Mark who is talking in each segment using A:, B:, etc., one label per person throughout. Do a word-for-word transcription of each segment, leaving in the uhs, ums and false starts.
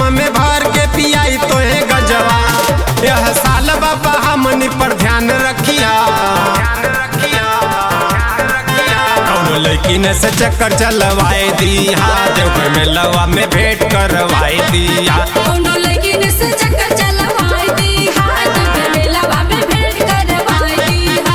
A: में भर के पियाई तो है गजवा। यह साल बाबा हमनी पर ध्यान रखिया, कौनो लड़की ने से चक्कर चलवाए दिया, देवघर में लवा में भेंट करवाए दिया।
B: कौनो लड़की ने से चक्कर चलवाए दिया, देवघर में लवा में भेंट करवाए दिया।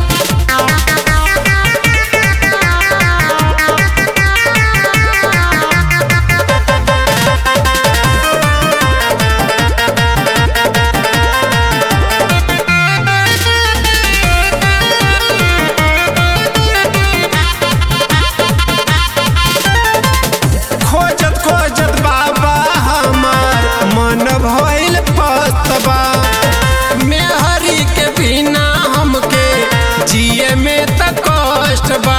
A: खोजत खोजत बाबा हमार मन भइल पस्तबा, मेहरी के बिना हमके जिए में त कष्ट बा।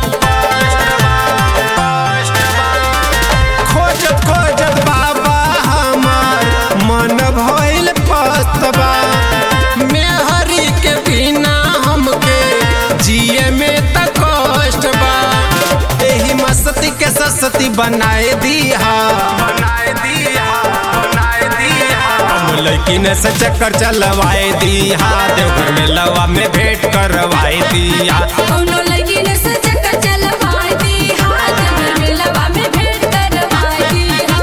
A: खोजत खोजत बाबा हमार मन भइल पस्तबा, मेहरी के बिना हमके जिए में त कष्ट बा। एही मस्ती के सस्ती बनाए दिया, बनाए दिया, बनाए दिया। हम लड़की ने से चक्कर चलवाए दिया, देवघर में लवा में भेंट करवाए दिया।
B: कौनो लड़की ने से चक्कर चलवाए दिया, देवघर में लवा में भेंट करवाए दिया।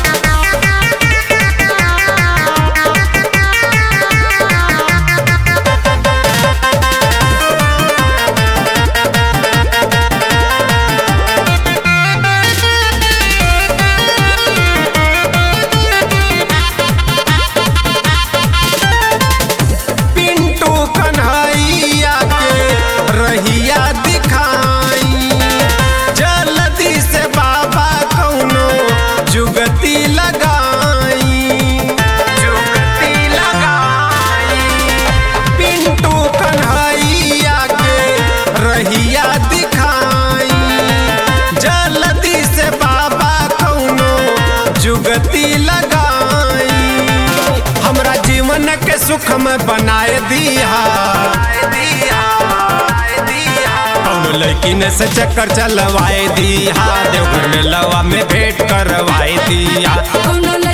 A: पिंटू कन्हैया के रहिया दिखाई, जल्दी से बाबा कौनो जुगती लगाई, जुगती लगाई। पिंटू कन्हैया के रहिया दिखाई, जल्दी से बाबा कौनो जुगती लगाई। हमरा जीवन के सुख में बनाए दिया, कौनो लड़की ने से चक्कर चलवाए दिया, देवघर में लवा में भेंट करवाए दिया।
B: कौनो